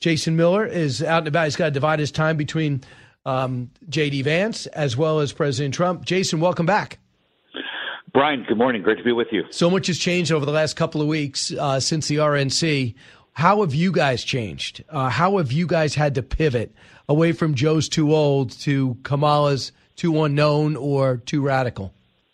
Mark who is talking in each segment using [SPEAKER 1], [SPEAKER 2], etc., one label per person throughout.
[SPEAKER 1] Jason Miller is out and about. He's got to divide his time between J.D. Vance as well as President Trump. Jason, welcome back.
[SPEAKER 2] Brian, good morning. Great to be with you.
[SPEAKER 1] So much has changed over the last couple of weeks since the RNC. How have you guys changed? How have you guys had to pivot away from Joe's too old to Kamala's too unknown or too radical?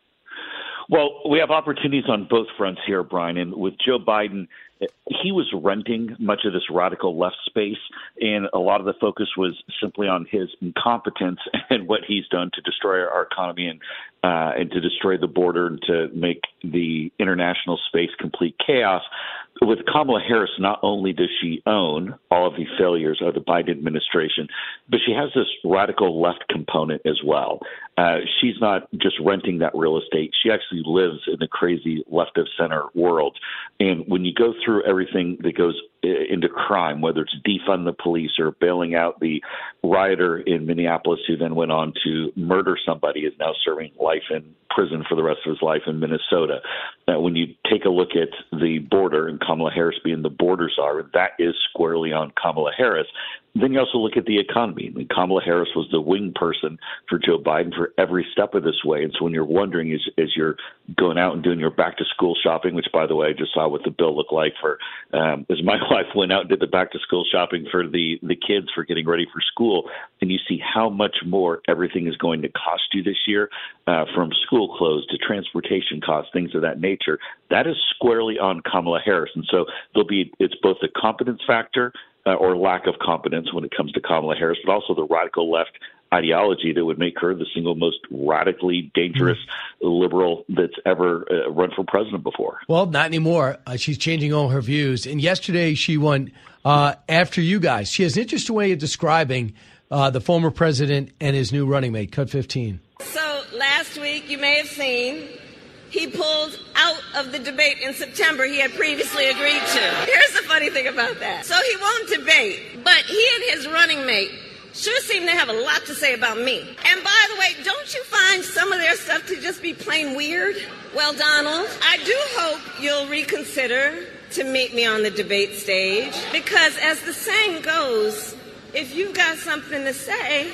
[SPEAKER 2] Well, we have opportunities on both fronts here, Brian. And with Joe Biden, he was renting much of this radical left space, and a lot of the focus was simply on his incompetence and what he's done to destroy our economy and to destroy the border and to make the international space complete chaos. With Kamala Harris, not only does she own all of the failures of the Biden administration, but she has this radical left component as well. She's not just renting that real estate. She actually lives in the crazy left of center world. And when you go through everything that goes into crime, whether it's defund the police or bailing out the rioter in Minneapolis who then went on to murder somebody, is now serving life in prison for the rest of his life in Minnesota. When you take a look at the border and Kamala Harris being the border czar, that is squarely on Kamala Harris. Then you also look at the economy. I mean, Kamala Harris was the wing person for Joe Biden for every step of this way. And so when you're wondering, as you're going out and doing your back-to-school shopping, which, by the way, I just saw what the bill looked like for as my wife went out and did the back-to-school shopping for the kids for getting ready for school, and you see how much more everything is going to cost you this year, from school clothes to transportation costs, things of that nature. That is squarely on Kamala Harris. And so it's both a competence factor or lack of competence when it comes to Kamala Harris, but also the radical left ideology that would make her the single most radically dangerous liberal that's ever run for president before.
[SPEAKER 1] Well, not anymore. She's changing all her views. And yesterday she went after you guys. She has an interesting way of describing the former president and his new running mate. Cut 15.
[SPEAKER 3] So last week, you may have seen, he pulled out of the debate in September he had previously agreed to. Here's the funny thing about that. So he won't debate, but he and his running mate sure seem to have a lot to say about me. And by the way, don't you find some of their stuff to just be plain weird? Well, Donald, I do hope you'll reconsider to meet me on the debate stage, because as the saying goes, if you've got something to say,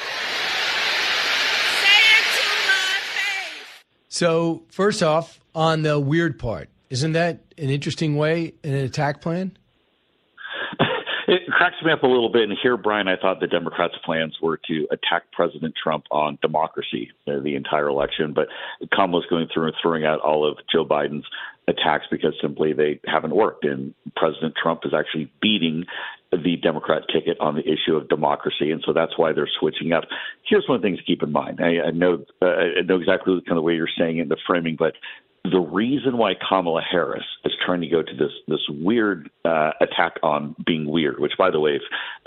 [SPEAKER 1] So first off, on the weird part, isn't that an interesting way in an attack plan?
[SPEAKER 2] It cracks me up a little bit. And here, Brian, I thought the Democrats' plans were to attack President Trump on democracy the entire election. But Kamala's going through and throwing out all of Joe Biden's attacks because simply they haven't worked. And President Trump is actually beating the Democrat ticket on the issue of democracy. And so that's why they're switching up. Here's one of the things to keep in mind. I know exactly kind of the way you're saying it in the framing, but the reason why Kamala Harris is trying to go to this weird attack on being weird, which, by the way,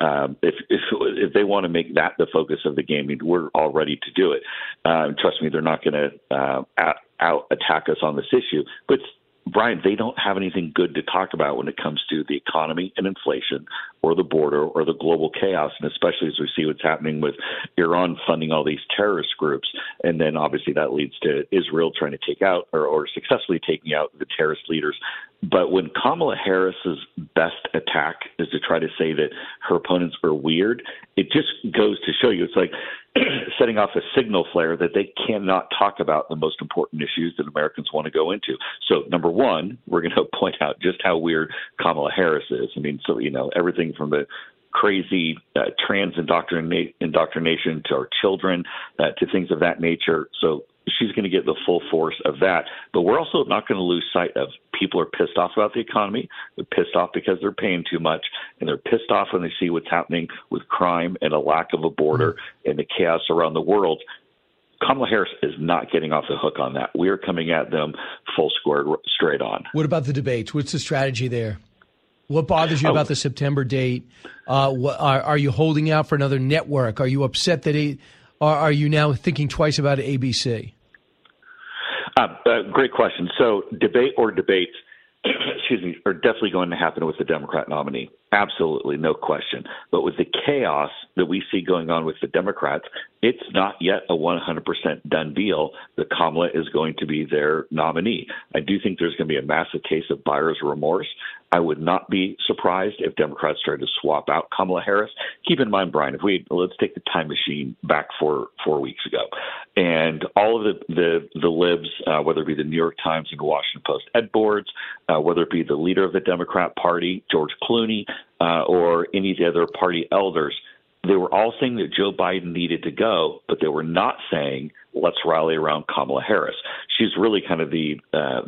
[SPEAKER 2] if they want to make that the focus of the game, we're all ready to do it. Trust me, they're not going to out attack us on this issue. But Brian, they don't have anything good to talk about when it comes to the economy and inflation or the border or the global chaos, and especially as we see what's happening with Iran funding all these terrorist groups. And then obviously that leads to Israel trying to take out or successfully taking out the terrorist leaders. But when Kamala Harris's best attack is to try to say that her opponents are weird, it just goes to show you it's like setting off a signal flare that they cannot talk about the most important issues that Americans want to go into. So, number one, we're going to point out just how weird Kamala Harris is. I mean, so, everything from the crazy trans indoctrination to our children, to things of that nature. So she's going to get the full force of that. But we're also not going to lose sight of people are pissed off about the economy. They're pissed off because they're paying too much. And they're pissed off when they see what's happening with crime and a lack of a border and the chaos around the world. Kamala Harris is not getting off the hook on that. We are coming at them full square, straight on.
[SPEAKER 1] What about the debates? What's the strategy there? What bothers you about the September date? Are you holding out for another network? Are you upset that are you now thinking twice about ABC?
[SPEAKER 2] Great question. So debate or debates, excuse me, are definitely going to happen with the Democrat nominee. Absolutely, no question. But with the chaos that we see going on with the Democrats, it's not yet a 100% done deal that Kamala is going to be their nominee. I do think there's going to be a massive case of buyer's remorse. I would not be surprised if Democrats started to swap out Kamala Harris. Keep in mind, Brian, let's take the time machine back 4 weeks ago, and all of the libs, whether it be the New York Times and the Washington Post ed boards, whether it be the leader of the Democrat Party, George Clooney, or any of the other party elders, they were all saying that Joe Biden needed to go, but they were not saying, let's rally around Kamala Harris. She's really kind of the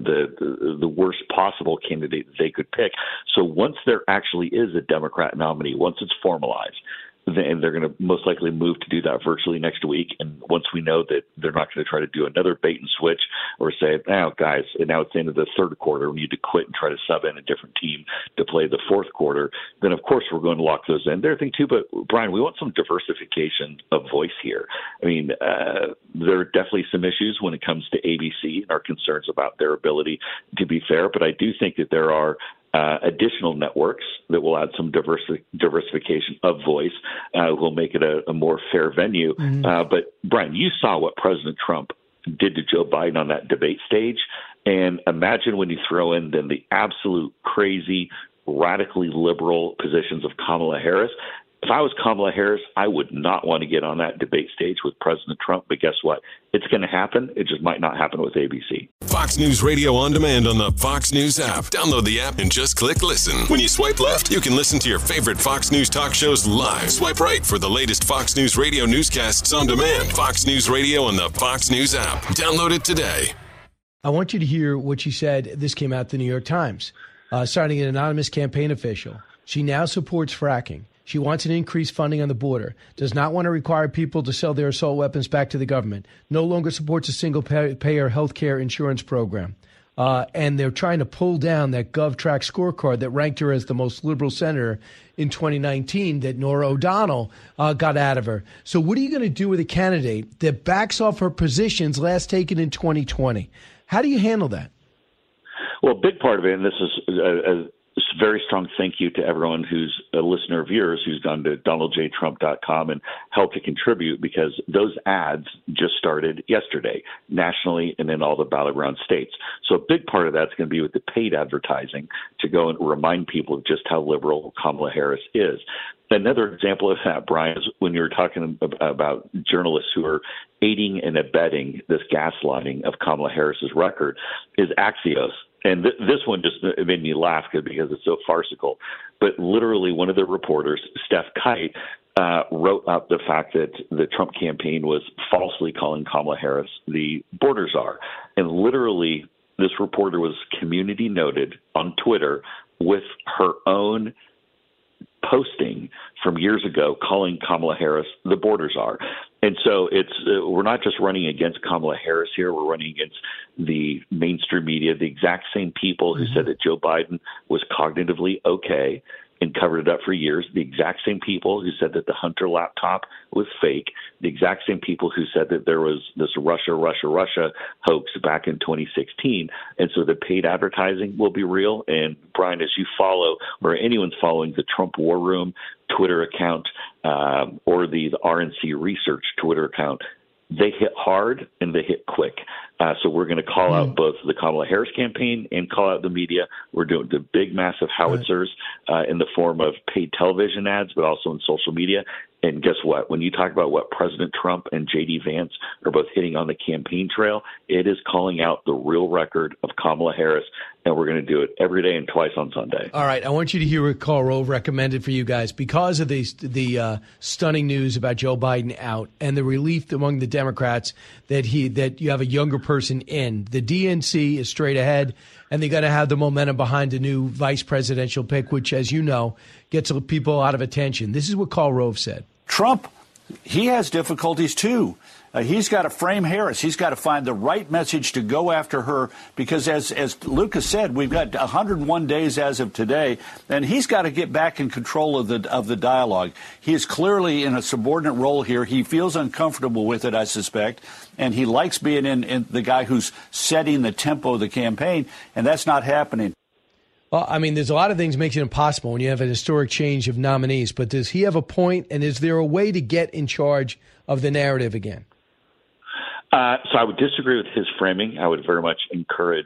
[SPEAKER 2] worst possible candidate they could pick. So once there actually is a Democrat nominee, once it's formalized, then they're going to most likely move to do that virtually next week. And once we know that they're not going to try to do another bait and switch or say, now guys, and now it's the end of the third quarter, we need to quit and try to sub in a different team to play the fourth quarter, then of course we're going to lock those in. There's a thing too, but Brian, we want some diversification of voice here. I mean, there are definitely some issues when it comes to ABC and our concerns about their ability to be fair, but I do think that there are additional networks that will add some diversification of voice, will make it a more fair venue. But, Brian, you saw what President Trump did to Joe Biden on that debate stage. And imagine when you throw in then the absolute crazy, radically liberal positions of Kamala Harris. If I was Kamala Harris, I would not want to get on that debate stage with President Trump. But guess what? It's going to happen. It just might not happen with ABC.
[SPEAKER 4] Fox News Radio on demand on the Fox News app. Download the app and just click listen. When you swipe left, you can listen to your favorite Fox News talk shows live. Swipe right for the latest Fox News Radio newscasts on demand. Fox News Radio on the Fox News app. Download it today.
[SPEAKER 1] I want you to hear what she said. This came out the New York Times, citing an anonymous campaign official. She now supports fracking. She wants an increased funding on the border, does not want to require people to sell their assault weapons back to the government, no longer supports a single-payer health care insurance program. And they're trying to pull down that GovTrack scorecard that ranked her as the most liberal senator in 2019 that Norah O'Donnell got out of her. So what are you going to do with a candidate that backs off her positions last taken in 2020? How do you handle that?
[SPEAKER 2] Well, a big part of it, and this is a very strong thank you to everyone who's a listener of yours who's gone to donaldjtrump.com and helped to contribute, because those ads just started yesterday nationally and in all the battleground states. So a big part of that's going to be with the paid advertising to go and remind people of just how liberal Kamala Harris is. Another example of that, Brian, is when you were talking about journalists who are aiding and abetting this gaslighting of Kamala Harris's record, is Axios. And this one just made me laugh because it's so farcical. But literally one of the reporters, Steph Kite, wrote up the fact that the Trump campaign was falsely calling Kamala Harris the border czar. And literally this reporter was community noted on Twitter with her own posting from years ago calling Kamala Harris the border czar. And so we're not just running against Kamala Harris here. We're running against the mainstream media, the exact same people who said that Joe Biden was cognitively okay and covered it up for years, the exact same people who said that the Hunter laptop was fake, the exact same people who said that there was this Russia hoax back in 2016. And so the paid advertising will be real. And Brian, as you follow, or anyone's following the Trump War Room Twitter account or the RNC Research Twitter account, they hit hard and they hit quick. So we're going to call out both the Kamala Harris campaign and call out the media. We're doing the big, massive howitzers in the form of paid television ads, but also in social media. And guess what? When you talk about what President Trump and J.D. Vance are both hitting on the campaign trail, it is calling out the real record of Kamala Harris, and we're going to do it every day and twice on Sunday.
[SPEAKER 1] All right. I want you to hear what Karl Rove recommended for you guys because of the stunning news about Joe Biden out and the relief among the Democrats that you have a younger person in. The DNC is straight ahead, and they got to have the momentum behind a new vice presidential pick, which, as you know, gets people out of attention. This is what Karl Rove said.
[SPEAKER 5] Trump, he has difficulties, too. He's got to frame Harris. He's got to find the right message to go after her because, as Lucas said, we've got 101 days as of today, and he's got to get back in control of the dialogue. He is clearly in a subordinate role here. He feels uncomfortable with it, I suspect, and he likes being in the guy who's setting the tempo of the campaign, and that's not happening.
[SPEAKER 1] Well, I mean, there's a lot of things makes it impossible when you have a historic change of nominees, but does he have a point, and is there a way to get in charge of the narrative again?
[SPEAKER 2] So I would disagree with his framing. I would very much encourage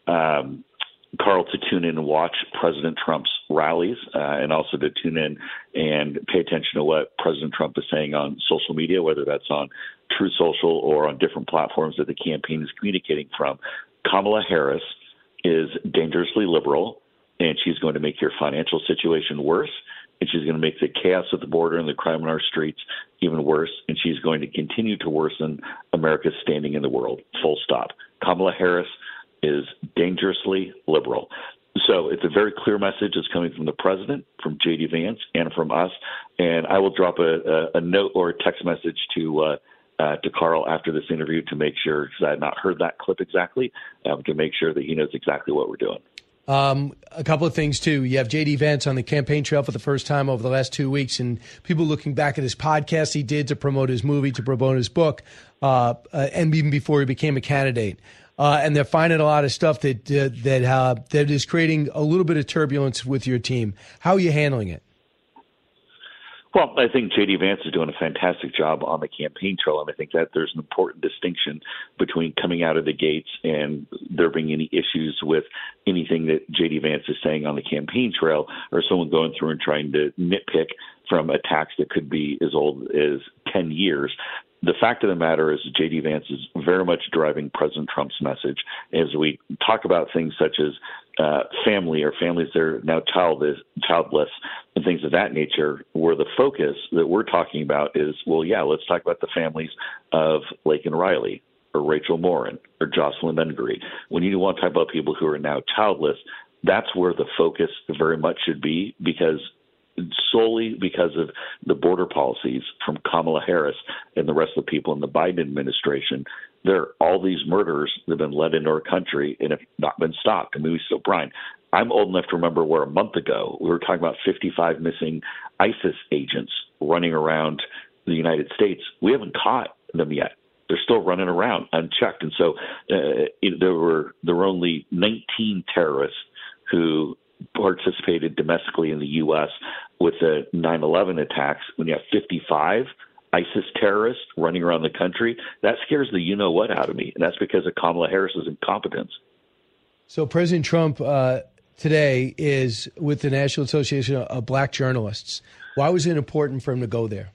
[SPEAKER 2] Carl to tune in and watch President Trump's rallies and also to tune in and pay attention to what President Trump is saying on social media, whether that's on Truth Social or on different platforms that the campaign is communicating from. Kamala Harris is dangerously liberal, and she's going to make your financial situation worse, and she's going to make the chaos at the border and the crime on our streets even worse, and she's going to continue to worsen America's standing in the world, full stop. Kamala Harris is dangerously liberal. So it's a very clear message that's coming from the president, from J.D. Vance, and from us. And I will drop a note or a text message to Carl after this interview to make sure, because I had not heard that clip exactly, to make sure that he knows exactly what we're doing.
[SPEAKER 1] A couple of things, too. You have J.D. Vance on the campaign trail for the first time over the last 2 weeks, and people looking back at his podcast he did to promote his movie, to promote his book, and even before he became a candidate. And they're finding a lot of stuff that is creating a little bit of turbulence with your team. How are you handling it?
[SPEAKER 2] Well, I think J.D. Vance is doing a fantastic job on the campaign trail, and I think that there's an important distinction between coming out of the gates and there being any issues with anything that J.D. Vance is saying on the campaign trail, or someone going through and trying to nitpick from attacks that could be as old as 10 years. The fact of the matter is J.D. Vance is very much driving President Trump's message as we talk about things such as family or families that are now childless and things of that nature, where the focus that we're talking about is, well, yeah, let's talk about the families of Laken Riley or Rachel Morin or Jocelyn Bengry. When you want to talk about people who are now childless, that's where the focus very much should be, because solely because of the border policies from Kamala Harris and the rest of the people in the Biden administration, there are all these murders that have been led into our country and have not been stopped. I mean, Brian, I'm old enough to remember where a month ago we were talking about 55 missing ISIS agents running around the United States. We haven't caught them yet. They're still running around unchecked. And so there were only 19 terrorists who participated domestically in the U.S. with the 9/11 attacks. When you have 55 ISIS terrorists running around the country, that scares the you-know-what out of me, and that's because of Kamala Harris's incompetence.
[SPEAKER 1] So President Trump today is with the National Association of Black Journalists. Why was it important for him to go there?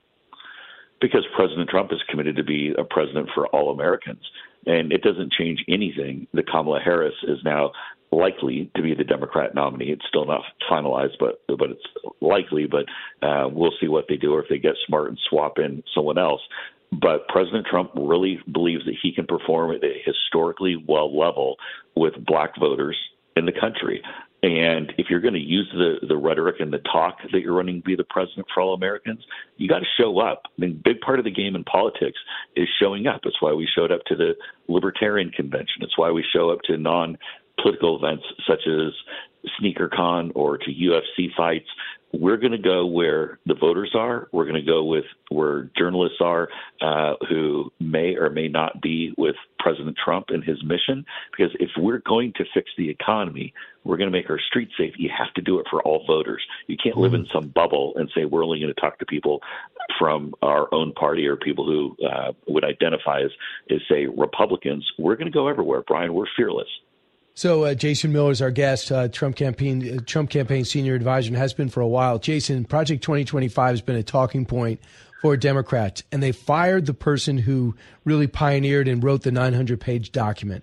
[SPEAKER 2] Because President Trump is committed to be a president for all Americans, and it doesn't change anything that Kamala Harris is now likely to be the Democrat nominee. It's still not finalized, but it's likely. But we'll see what they do, or if they get smart and swap in someone else. But President Trump really believes that he can perform at a historically well level with black voters in the country. And if you're going to use the rhetoric and the talk that you're running to be the president for all Americans, you got to show up. I mean, big part of the game in politics is showing up. It's why we showed up to the Libertarian Convention. It's why we show up to non-political events such as SneakerCon or to UFC fights. We're going to go where the voters are. We're going to go with where journalists are who may or may not be with President Trump and his mission. Because if we're going to fix the economy, we're going to make our streets safe. You have to do it for all voters. You can't live in some bubble and say we're only going to talk to people from our own party or people who would identify as, say, Republicans. We're going to go everywhere, Brian. We're fearless.
[SPEAKER 1] So Jason Miller is our guest, Trump campaign senior advisor, and has been for a while. Jason, Project 2025 has been a talking point for Democrats, and they fired the person who really pioneered and wrote the 900-page document.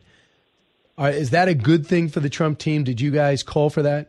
[SPEAKER 1] Is that a good thing for the Trump team? Did you guys call for that?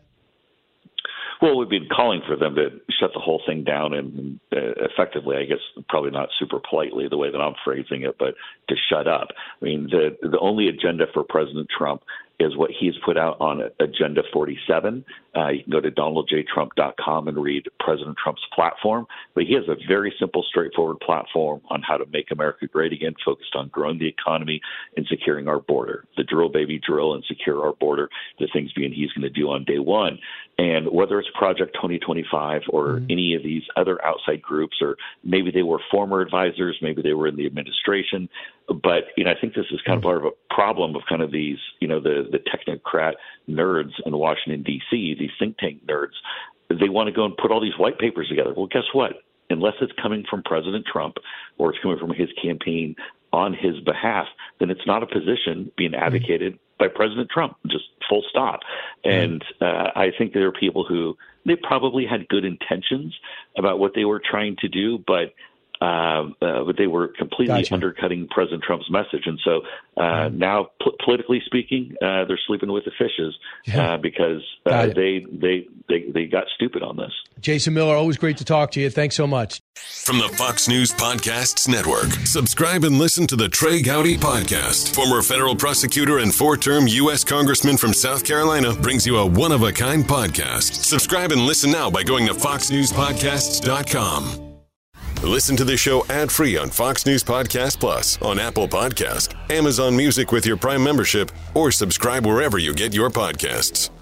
[SPEAKER 2] Well, we've been calling for them to shut the whole thing down and effectively, I guess, probably not super politely the way that I'm phrasing it, but to shut up. I mean, the only agenda for President Trump is what he's put out on Agenda 47. You can go to donaldjtrump.com and read President Trump's platform. But he has a very simple, straightforward platform on how to make America great again, focused on growing the economy and securing our border. The drill, baby, drill, and secure our border, the things being he's going to do on day one. And whether it's Project 2025 or any of these other outside groups, or maybe they were former advisors, maybe they were in the administration, But, I think this is kind of part of a problem of kind of these, the technocrat nerds in Washington, D.C., these think tank nerds. They want to go and put all these white papers together. Well, guess what? Unless it's coming from President Trump or it's coming from his campaign on his behalf, then it's not a position being advocated by President Trump, just full stop. And I think there are people who they probably had good intentions about what they were trying to do, but they were completely undercutting President Trump's message. And so now, politically speaking, they're sleeping with the fishes because they got stupid on this.
[SPEAKER 1] Jason Miller, always great to talk to you. Thanks so much.
[SPEAKER 4] From the Fox News Podcasts Network, subscribe and listen to the Trey Gowdy Podcast. Former federal prosecutor and 4-term U.S. Congressman from South Carolina brings you a one-of-a-kind podcast. Subscribe and listen now by going to foxnewspodcasts.com. Listen to the show ad-free on Fox News Podcast Plus, on Apple Podcast, Amazon Music with your Prime membership, or subscribe wherever you get your podcasts.